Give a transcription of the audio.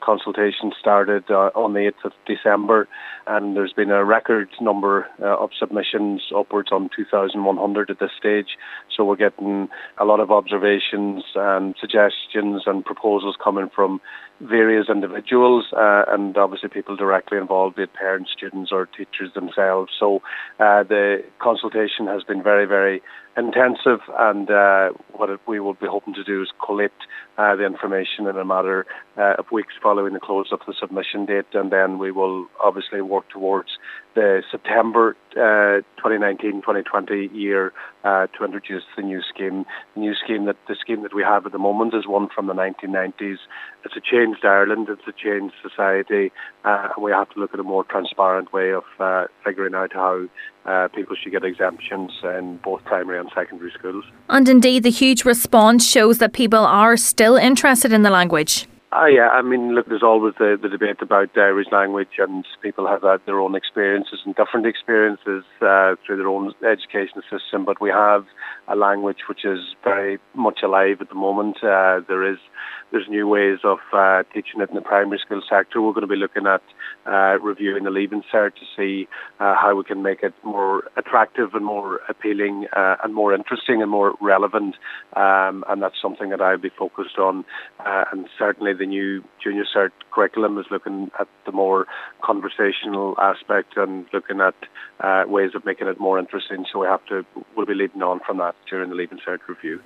consultation started on the 8th of December, and there's been a record number of submissions, upwards on 2,100 at this stage. So we're getting a lot of observations and suggestions and proposals coming from various individuals and obviously people directly involved, be it parents, students or teachers themselves. So the consultation has been very, very intensive, and what we will be hoping to do is collate the information in a matter of weeks following the close of the submission date, and then we will obviously work towards the September 2019-2020 year to introduce the new scheme. The scheme that we have at the moment is one from the 1990s. It's a changed Ireland, it's a changed society, and we have to look at a more transparent way of figuring out how people should get exemptions in both primary and secondary schools. And indeed, the huge response shows that people are still interested in the language. Yeah, I mean, look, there's always the debate about Irish language, and people have had their own experiences and different experiences through their own education system, but we have a language which is very much alive at the moment. There's new ways of teaching it in the primary school sector. We're going to be looking at reviewing the Leaving Cert to see how we can make it more attractive and more appealing and more interesting and more relevant, and that's something that I'll be focused on. And certainly the new Junior Cert curriculum is looking at the more conversational aspect and looking at ways of making it more interesting. So we'll be leading on from that during the Leaving Cert review.